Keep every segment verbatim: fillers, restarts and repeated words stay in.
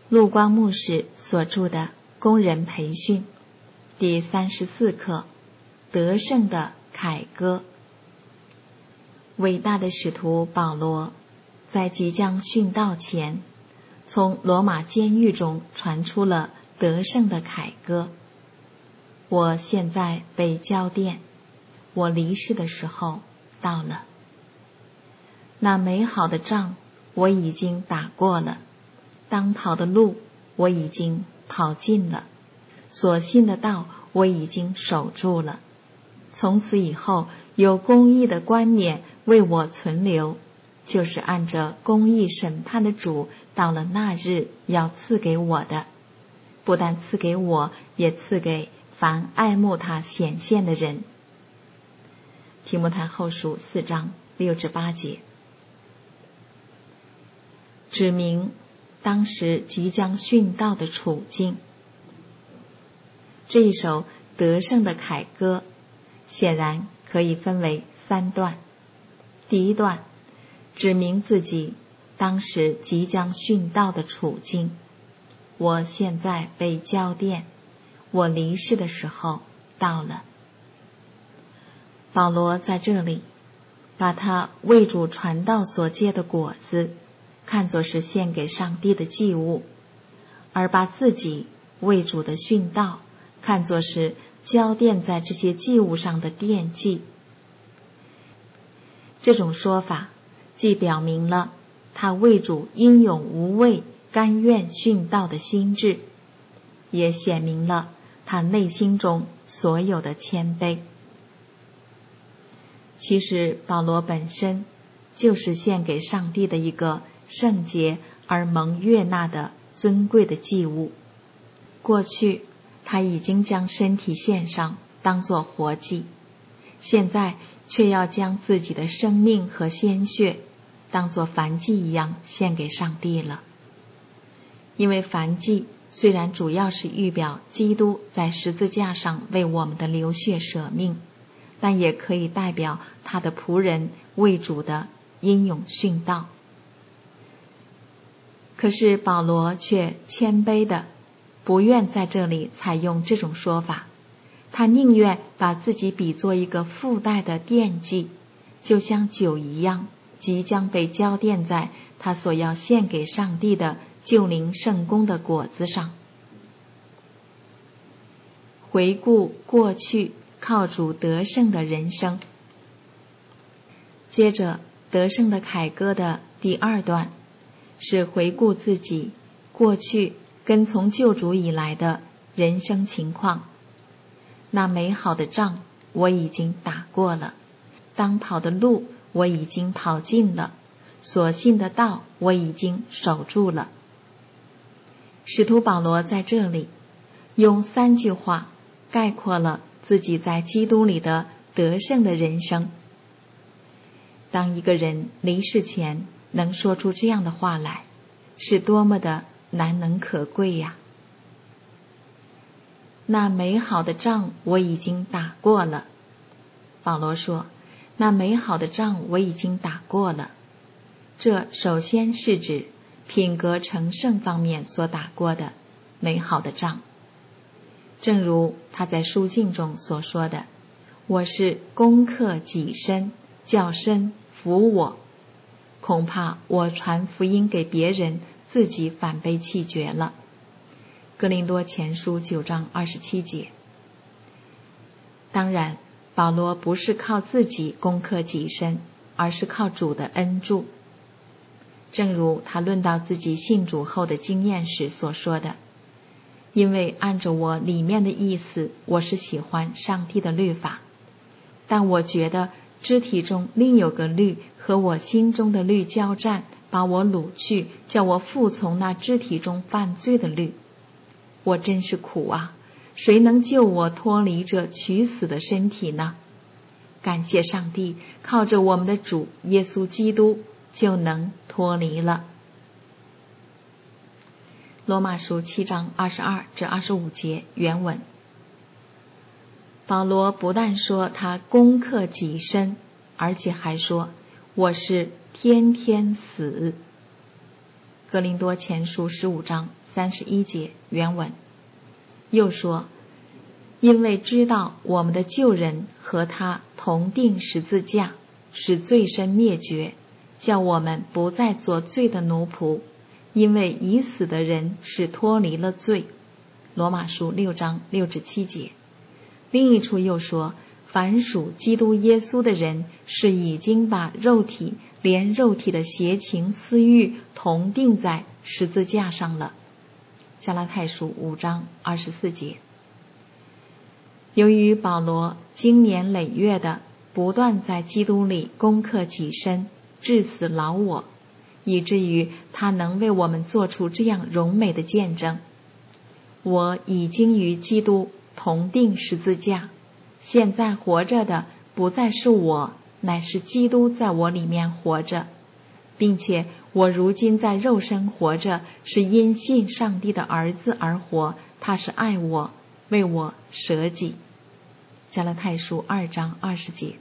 陆光牧师所著的《工人培训》第三十四课，得胜的凯歌。伟大的使徒保罗在即将殉道前，从罗马监狱中传出了得胜的凯歌。我现在被交奠，我离世的时候到了。那美好的仗我已经打过了，当跑的路我已经跑尽了，所信的道我已经守住了。从此以后，有公义的冠冕为我存留，就是按着公义审判的主到了那日要赐给我的，不但赐给我，也赐给凡爱慕他显现的人。提摩太后书四章六至八节，指明当时即将殉道的处境。这一首得胜的凯歌显然可以分为三段。第一段指明自己当时即将殉道的处境，我现在被交奠，我离世的时候到了。保罗在这里把他为主传道所结的果子看作是献给上帝的祭物，而把自己为主的殉道看作是交奠在这些祭物上的奠祭。这种说法既表明了他为主英勇无畏、甘愿殉道的心志，也显明了他内心中所有的谦卑。其实保罗本身就是献给上帝的一个圣洁而蒙悦纳的尊贵的祭物。过去他已经将身体献上当作活祭，现在却要将自己的生命和鲜血当作燔祭一样献给上帝了。因为燔祭虽然主要是预表基督在十字架上为我们的流血舍命，但也可以代表他的仆人为主的英勇殉道。可是保罗却谦卑的不愿在这里采用这种说法，他宁愿把自己比作一个附带的奠祭，就像酒一样，即将被交奠在他所要献给上帝的救灵圣工的果子上。回顾过去靠主得胜的人生。接着得胜的凯歌的第二段是回顾自己过去跟从救主以来的人生情况。那美好的仗我已经打过了，当跑的路我已经跑尽了，所信的道我已经守住了。使徒保罗在这里用三句话概括了自己在基督里的得胜的人生。当一个人离世前能说出这样的话来，是多么的难能可贵呀！那美好的仗我已经打过了。保罗说，那美好的仗我已经打过了。这首先是指品格成圣方面所打过的美好的仗。正如他在书信中所说的，我是攻克己身，叫身服我。恐怕我传福音给别人，自己反被弃绝了。哥林多前书九章二十七节。当然，保罗不是靠自己攻克己身，而是靠主的恩助。正如他论到自己信主后的经验时所说的，因为按着我里面的意思，我是喜欢上帝的律法，但我觉得肢体中另有个律和我心中的律交战，把我掳去，叫我服从那肢体中犯罪的律。我真是苦啊！谁能救我脱离这取死的身体呢？感谢上帝，靠着我们的主耶稣基督就能脱离了。罗马书七章二十二至二十五节原文。保罗不但说他攻克己身，而且还说我是天天死。哥林多前书十五章三十一节原文。又说，因为知道我们的旧人和他同定十字架，使罪身灭绝，叫我们不再做罪的奴仆，因为已死的人是脱离了罪。罗马书六章六至七节。另一处又说，凡属基督耶稣的人是已经把肉体连肉体的邪情私欲同定在十字架上了。加拉太书五章二十四节。由于保罗经年累月的不断在基督里攻克己身，致死老我，以至于他能为我们做出这样荣美的见证：我已经与基督同定十字架，现在活着的不再是我，乃是基督在我里面活着，并且我如今在肉身活着，是因信上帝的儿子而活，他是爱我，为我舍己。加拉太书二章二十节。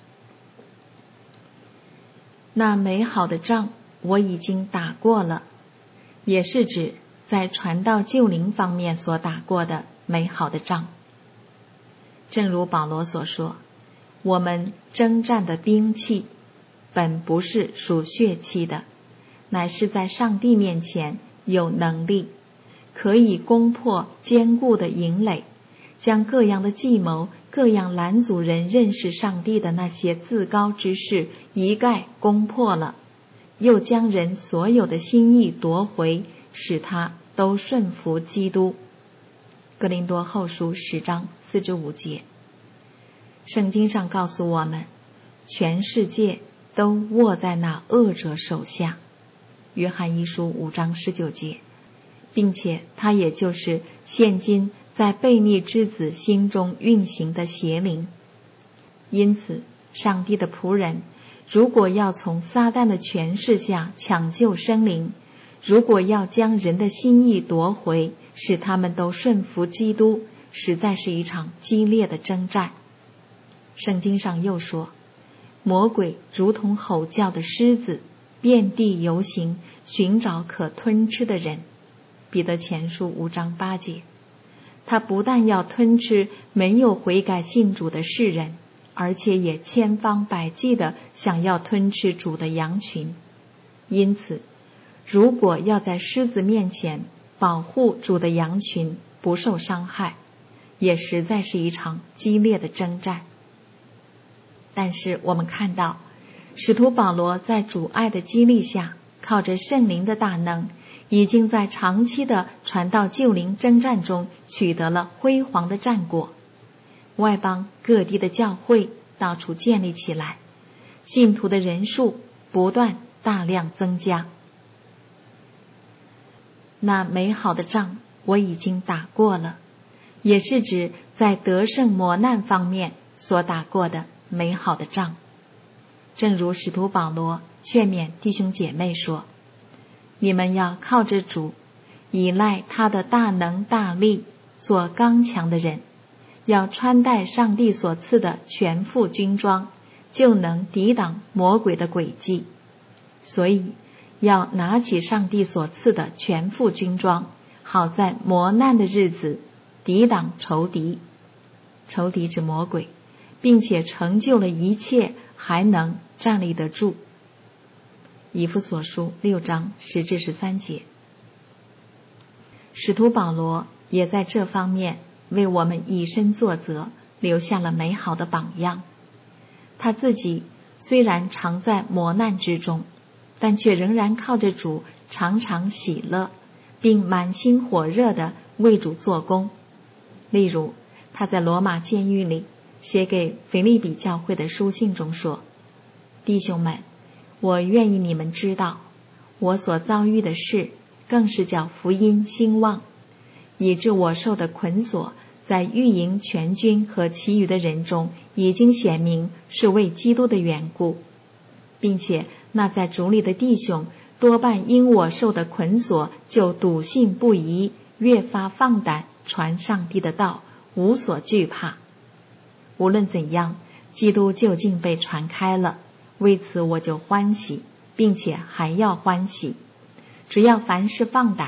那美好的仗我已经打过了，也是指在传道救灵方面所打过的美好的仗。正如保罗所说，我们征战的兵器本不是属血气的，乃是在上帝面前有能力，可以攻破坚固的营垒，将各样的计谋、各样拦阻人认识上帝的那些自高之事一概攻破了，又将人所有的心意夺回，使他都顺服基督。哥林多后书十章四至五节。圣经上告诉我们，全世界都握在那恶者手下。约翰一书五章十九节。并且他也就是现今在悖逆之子心中运行的邪灵。因此上帝的仆人如果要从撒旦的权势下抢救生灵，如果要将人的心意夺回，使他们都顺服基督，实在是一场激烈的征战。圣经上又说，魔鬼如同吼叫的狮子，遍地游行，寻找可吞吃的人。彼得前书五章八节。他不但要吞吃没有悔改信主的世人，而且也千方百计地想要吞吃主的羊群。因此如果要在狮子面前保护主的羊群不受伤害，也实在是一场激烈的征战。但是我们看到使徒保罗在主爱的激励下，靠着圣灵的大能，已经在长期的传道救灵征战中取得了辉煌的战果。外邦各地的教会到处建立起来，信徒的人数不断大量增加。那美好的仗我已经打过了，也是指在得胜磨难方面所打过的美好的仗。正如使徒保罗劝勉弟兄姐妹说，你们要靠着主，依赖他的大能大力，做刚强的人，要穿戴上帝所赐的全副军装，就能抵挡魔鬼的诡计。所以要拿起上帝所赐的全副军装，好在磨难的日子抵挡仇敌。仇敌指魔鬼，并且成就了一切，还能站立得住。以弗所书六章十至十三节。使徒保罗也在这方面为我们以身作则，留下了美好的榜样。他自己虽然常在磨难之中，但却仍然靠着主常常喜乐，并满心火热地为主做工。例如他在罗马监狱里写给腓立比教会的书信中说，弟兄们，我愿意你们知道，我所遭遇的事更是叫福音兴旺，以致我受的捆锁在御营全军和其余的人中已经显明是为基督的缘故，并且那在主里的弟兄多半因我受的捆锁就笃信不疑，越发放胆传上帝的道，无所惧怕。无论怎样，基督究竟被传开了，为此我就欢喜，并且还要欢喜。只要凡事放胆，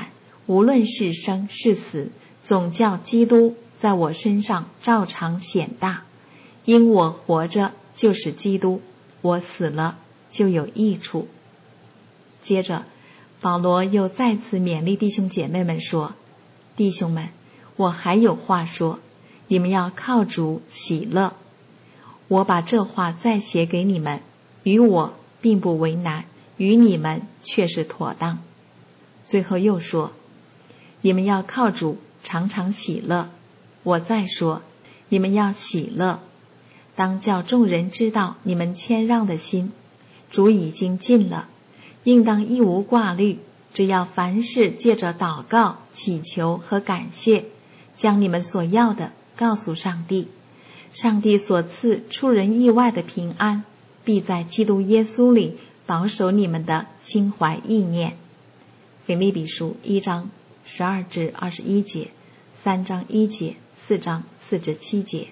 无论是生是死，总叫基督在我身上照常显大。因我活着就是基督，我死了就有益处。接着保罗又再次勉励弟兄姐妹们说，弟兄们，我还有话说，你们要靠主喜乐。我把这话再写给你们，与我并不为难，与你们却是妥当。最后又说，你们要靠主常常喜乐。我再说，你们要喜乐，当叫众人知道你们谦让的心，主已经近了，应当一无挂虑，只要凡事借着祷告、祈求和感谢，将你们所要的告诉上帝。上帝所赐出人意外的平安，必在基督耶稣里保守你们的心怀意念。腓立比书一章十二至二十一节，三章一节，四章四至七节。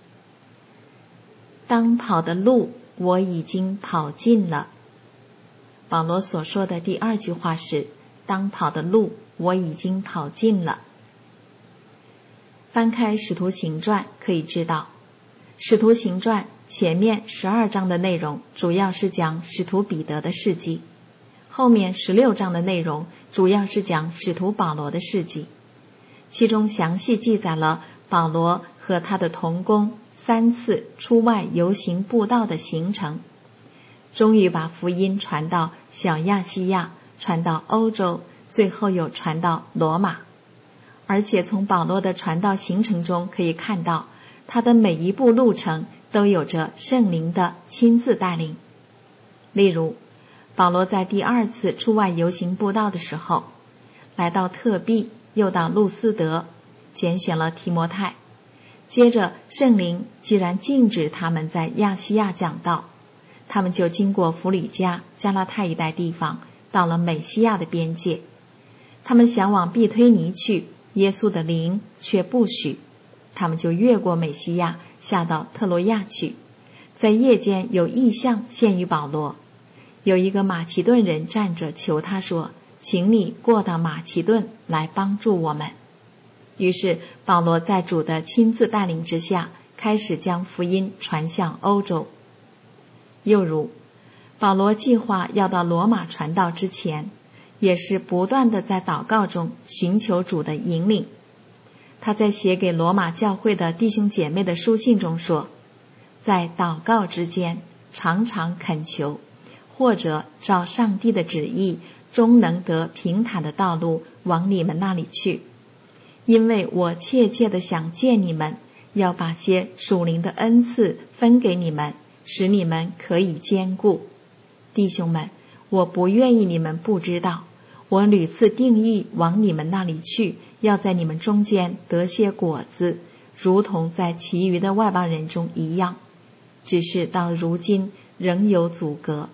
当跑的路我已经跑尽了。保罗所说的第二句话是，当跑的路我已经跑尽了。翻开使徒行传可以知道，使徒行传前面十二章的内容主要是讲使徒彼得的事迹，后面十六章的内容主要是讲使徒保罗的事迹，其中详细记载了保罗和他的同工三次出外游行布道的行程，终于把福音传到小亚细亚，传到欧洲，最后又传到罗马。而且从保罗的传道行程中可以看到，他的每一步路程都有着圣灵的亲自带领。例如，保罗在第二次出外游行布道的时候，来到特庇，又到路斯德，拣选了提摩太。接着圣灵既然禁止他们在亚细亚讲道，他们就经过弗里加、加拉太一带地方，到了美西亚的边界。他们想往庇推尼去，耶稣的灵却不许，他们就越过美西亚，下到特罗亚去。在夜间有异象现于保罗，有一个马其顿人站着求他说，请你过到马其顿来帮助我们。于是保罗在主的亲自带领之下，开始将福音传向欧洲。又如保罗计划要到罗马传道之前，也是不断的在祷告中寻求主的引领。他在写给罗马教会的弟兄姐妹的书信中说，在祷告之间常常恳求，或者照上帝的旨意，终能得平坦的道路往你们那里去。因为我切切的想见你们，要把些属灵的恩赐分给你们，使你们可以坚固。弟兄们，我不愿意你们不知道，我屡次定义往你们那里去，要在你们中间得些果子，如同在其余的外邦人中一样，只是到如今仍有阻隔。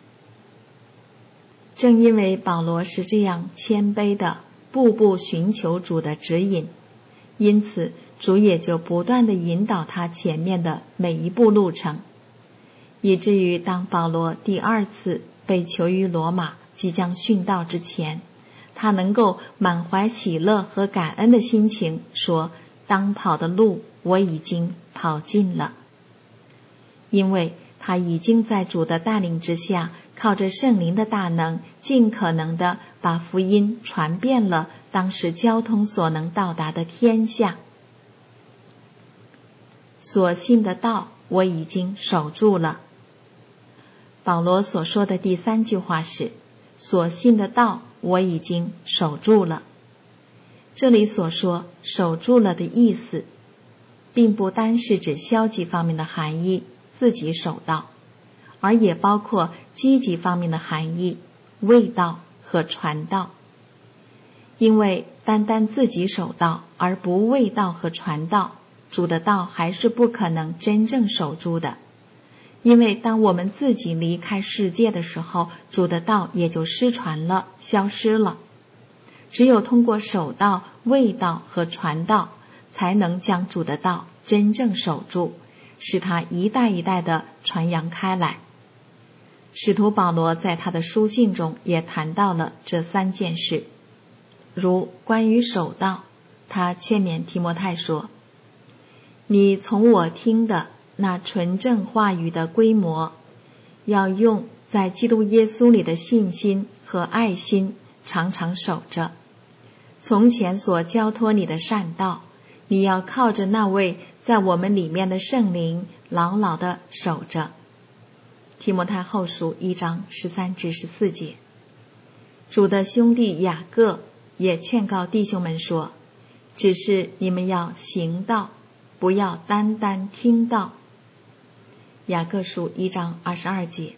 正因为保罗是这样谦卑的步步寻求主的指引，因此主也就不断地引导他前面的每一步路程，以至于当保罗第二次被囚于罗马即将殉道之前，他能够满怀喜乐和感恩的心情说，当跑的路我已经跑尽了。因为他已经在主的带领之下，靠着圣灵的大能，尽可能的把福音传遍了当时交通所能到达的天下。所信的道我已经守住了。保罗所说的第三句话是，所信的道我已经守住了。这里所说守住了的意思，并不单是指消极方面的含义，自己守道，而也包括积极方面的含义，卫道和传道。因为单单自己守道而不卫道和传道，主的道还是不可能真正守住的。因为当我们自己离开世界的时候，主的道也就失传了，消失了。只有通过守道、卫道和传道，才能将主的道真正守住，使它一代一代的传扬开来。使徒保罗在他的书信中也谈到了这三件事。 如关于守道，他劝勉提摩太说，你从我听的那纯正话语的规模，要用在基督耶稣里的信心和爱心常常守着。从前所交托你的善道，你要靠着那位在我们里面的圣灵牢牢地守着。提摩太后书一章十三至十四节。主的兄弟雅各也劝告弟兄们说，只是你们要行道，不要单单听道。雅各书一章二十二节。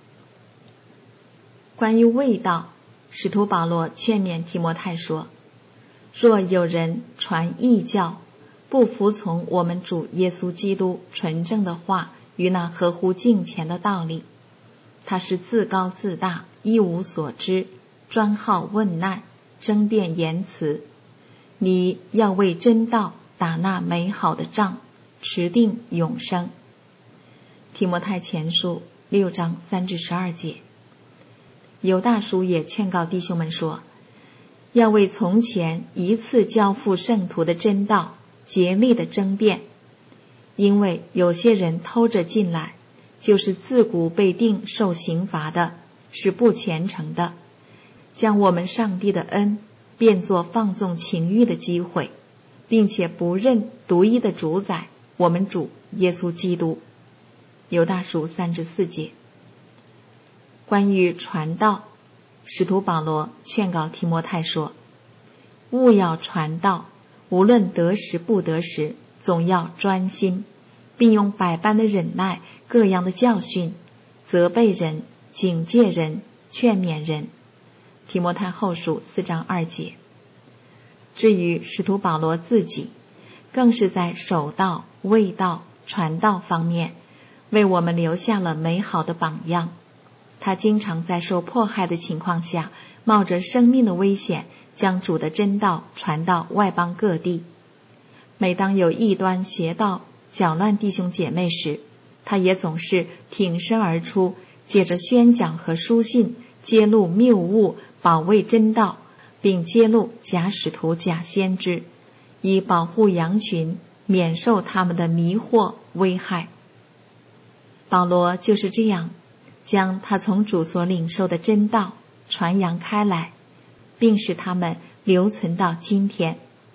关于卫道，使徒保罗劝勉提摩太说，若有人传异教，不服从我们主耶稣基督纯正的话与那合乎敬虔的道理，他是自高自大，一无所知，专好问难，争辩言辞。你要为真道打那美好的仗，持定永生。提摩太前书六章三至十二节。犹大叔也劝告弟兄们说，要为从前一次交付圣徒的真道竭力的争辩，因为有些人偷着进来，就是自古被定受刑罚的，是不虔诚的，将我们上帝的恩变作放纵情欲的机会，并且不认独一的主宰我们主耶稣基督。犹大书三至四节。关于传道，使徒保罗劝告提摩太说，务要传道，无论得时不得时，总要专心，并用百般的忍耐，各样的教训，责备人，警戒人，劝勉人。提摩太后书四章二节。至于使徒保罗自己，更是在守道、卫道、传道方面为我们留下了美好的榜样。他经常在受迫害的情况下，冒着生命的危险，将主的真道传到外邦各地。每当有异端邪道搅乱弟兄姐妹时，他也总是挺身而出，借着宣讲和书信揭露谬误，保卫真道，并揭露假使徒、假先知，以保护羊群免受他们的迷惑危害。保罗就是这样将他从主所领受的真道传扬开来，并使他们留存到今天。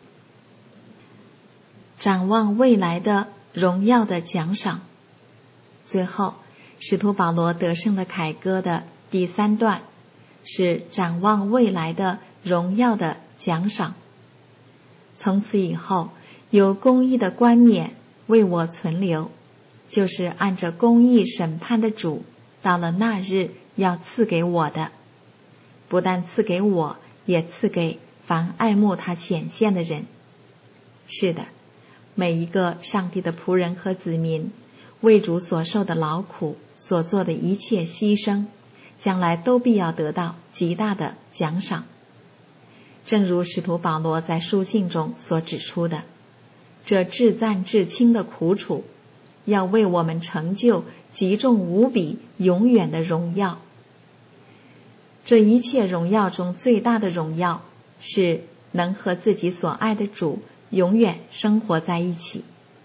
展望未来的荣耀的奖赏。最后，使徒保罗得胜的凯歌的第三段是展望未来的荣耀的奖赏。从此以后，有公义的冠冕为我存留，就是按着公义审判的主到了那日要赐给我的，不但赐给我，也赐给凡爱慕他显现的人。是的，每一个上帝的仆人和子民为主所受的劳苦，所做的一切牺牲，将来都必要得到极大的奖赏。正如使徒保罗在书信中所指出的，这至赞至轻的苦楚要为我们成就极重无比永远的荣耀。这一切荣耀中最大的荣耀是能和自己所爱的主永远生活在一起。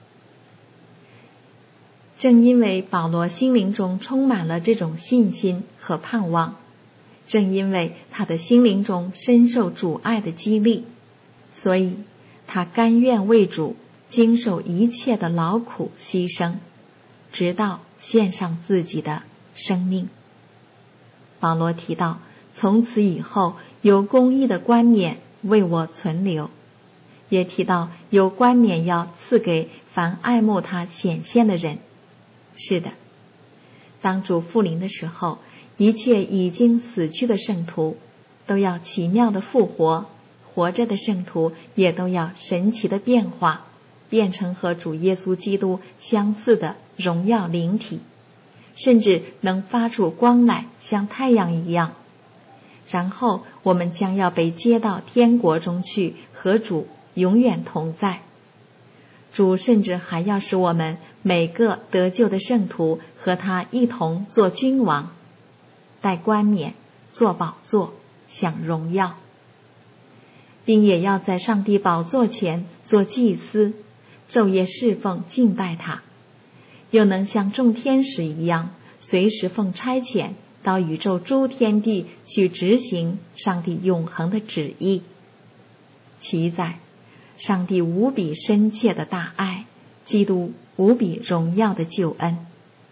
正因为保罗心灵中充满了这种信心和盼望，正因为他的心灵中深受主爱的激励，所以他甘愿为主经受一切的劳苦牺牲，直到献上自己的生命。保罗提到，从此以后有公义的冠冕为我存留，也提到有冠冕要赐给凡爱慕他显现的人。是的，当主复临的时候，一切已经死去的圣徒都要奇妙的复活，活着的圣徒也都要神奇的变化，变成和主耶稣基督相似的荣耀灵体，甚至能发出光来，像太阳一样。然后我们将要被接到天国中去，和主永远同在。主甚至还要使我们每个得救的圣徒和他一同做君王，戴冠冕，坐宝座，享荣耀。 并也要在上帝宝座前做祭司，昼夜侍奉敬拜他，又能像众天使一样，随时奉差遣到宇宙诸天地去执行上帝永恒的旨意。其在上帝无比深切的大爱，基督无比荣耀的救恩，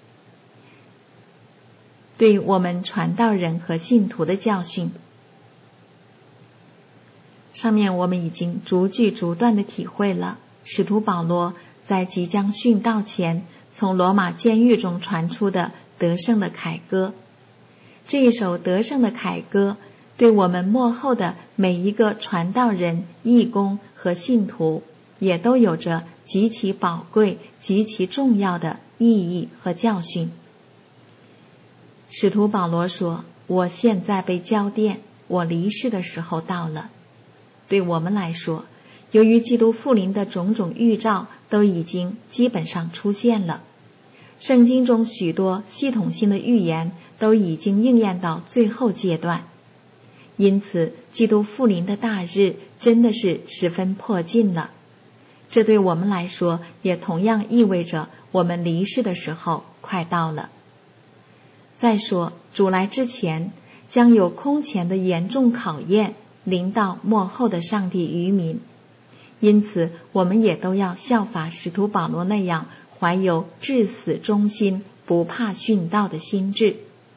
对我们传道人和信徒的教训，上面我们已经逐句逐段地体会了使徒保罗在即将殉道前从罗马监狱中传出的得胜的凯歌。这一首得胜的凯歌对我们末后的每一个传道人、义工和信徒也都有着极其宝贵、极其重要的意义和教训。使徒保罗说，我现在被交奠，我离世的时候到了。对我们来说，由于基督复临的种种预兆都已经基本上出现了，圣经中许多系统性的预言都已经应验到最后阶段，因此基督复临的大日真的是十分迫近了。这对我们来说也同样意味着我们离世的时候快到了。再说，主来之前将有空前的严重考验临到末后的上帝余民，因此我们也都要效法使徒保罗那样，怀有至死忠心、不怕殉道的心志。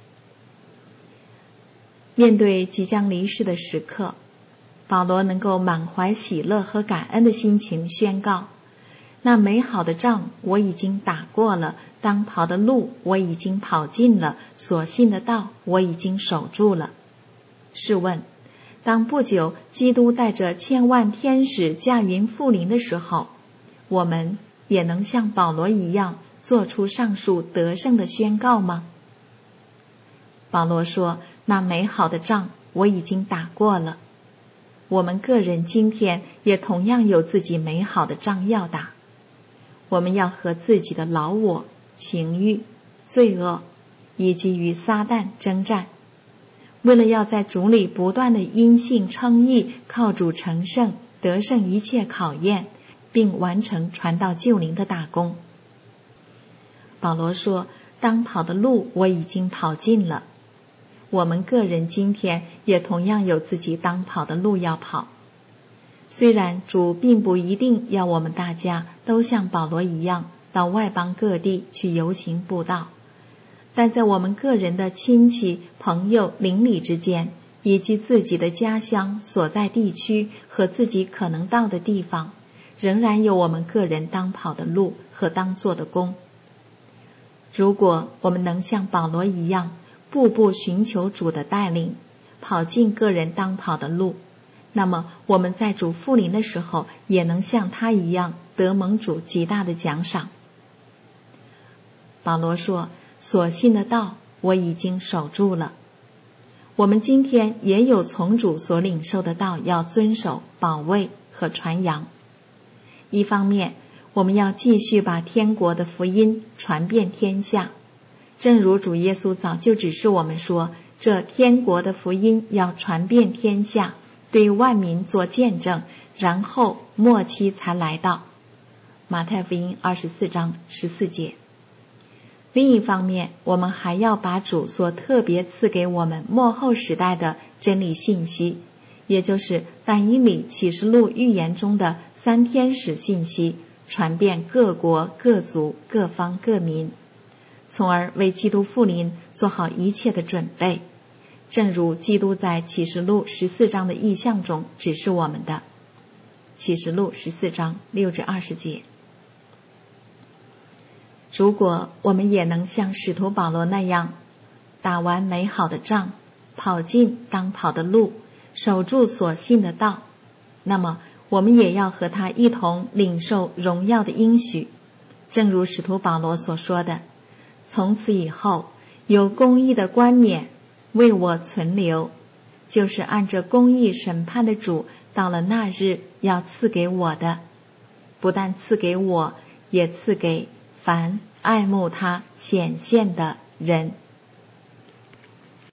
面对即将离世的时刻，保罗能够满怀喜乐和感恩的心情宣告，那美好的仗我已经打过了，当跑的路我已经跑尽了，所信的道我已经守住了。试问，当不久基督带着千万天使驾云复临的时候，我们也能像保罗一样做出上述得胜的宣告吗？保罗说，那美好的仗我已经打过了。我们个人今天也同样有自己美好的仗要打。我们要和自己的老我、情欲、罪恶以及与撒旦征战，为了要在主里不断的因信称义，靠主成圣，得胜一切考验，并完成传道救灵的大功。保罗说，当跑的路我已经跑尽了。我们个人今天也同样有自己当跑的路要跑。虽然主并不一定要我们大家都像保罗一样到外邦各地去游行布道，但在我们个人的亲戚、朋友、邻里之间，以及自己的家乡所在地区和自己可能到的地方，仍然有我们个人当跑的路和当做的工。如果我们能像保罗一样，步步寻求主的带领，跑进个人当跑的路，那么我们在主复临的时候也能像他一样得蒙主极大的奖赏。保罗说，所信的道我已经守住了。我们今天也有从主所领受的道要遵守、保卫和传扬。一方面，我们要继续把天国的福音传遍天下，正如主耶稣早就指示我们说，这天国的福音要传遍天下，对万民做见证，然后末期才来到。马太福音二十四章十四节。另一方面，我们还要把主所特别赐给我们末后时代的真理信息，也就是但以理启示录预言中的三天使信息，传遍各国、各族、各方、各民，从而为基督复临做好一切的准备，正如基督在启示录十四章的意象中指示我们的。启示录十四章六至二十节。如果我们也能像使徒保罗那样，打完美好的仗，跑进当跑的路，守住所信的道，那么我们也要和他一同领受荣耀的应许。正如使徒保罗所说的，从此以后有公义的冠冕为我存留，就是按着公义审判的主到了那日要赐给我的，不但赐给我，也赐给凡爱慕他显现的人。